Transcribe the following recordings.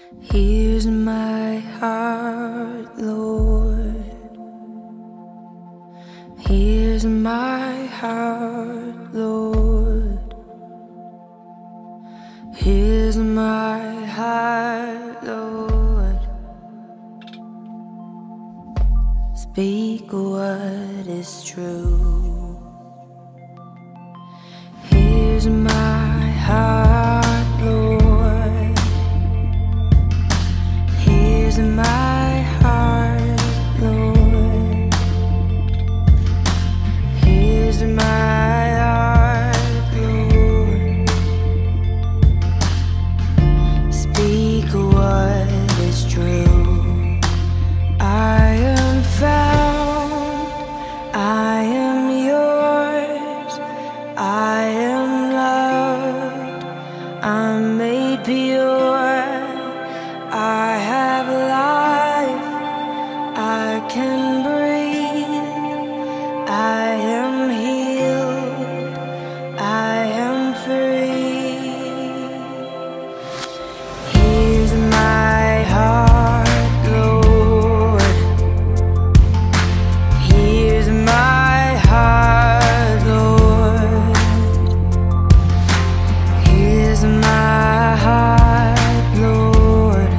Here's my heart, Lord. Here's my heart, Lord. Here's my heart, Lord. Speak what is true. Here's my heart, Lord. Here's my heart, Lord. Here's my heart, Lord. Speak what is true. I am found, I am yours, I am loved, I'm made pure, I have life, I can breathe, I am healed, I am free. Here's my heart, Lord. Here's my heart, Lord. Here's my heart, Lord.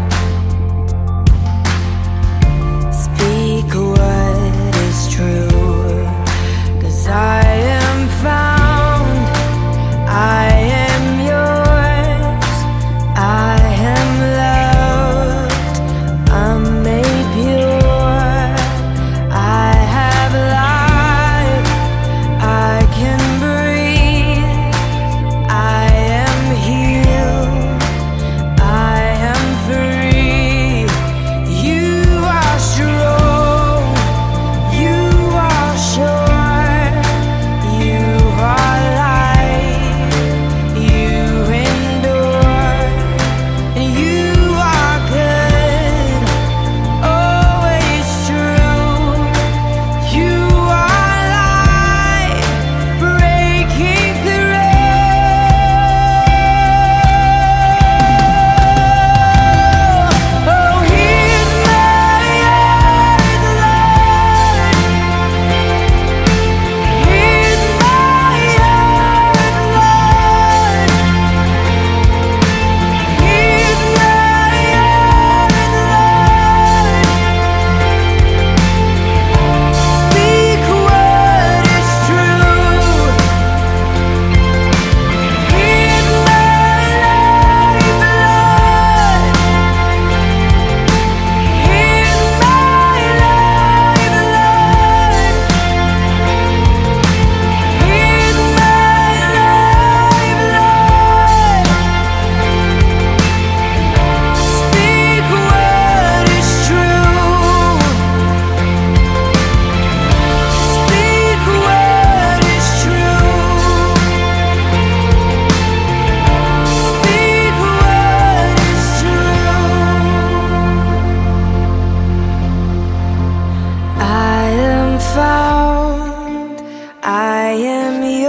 Speak what is true, 'cause I am found, I am yours, I am loved, I'm made pure, I have life, I can breathe, I am healed, I am free. You are strong, you are sure, you are light, you endure, and you are good, always true. You are light, breaking through. Oh, here's my heart, Lord. Here's my heart, Lord. Here's my heart, Lord. Speak what is true. Here's my life, Lord. Here's my life, Lord. Here's my life, Lord. Speak what is true. Speak what is true. Speak what is true. I am found, I am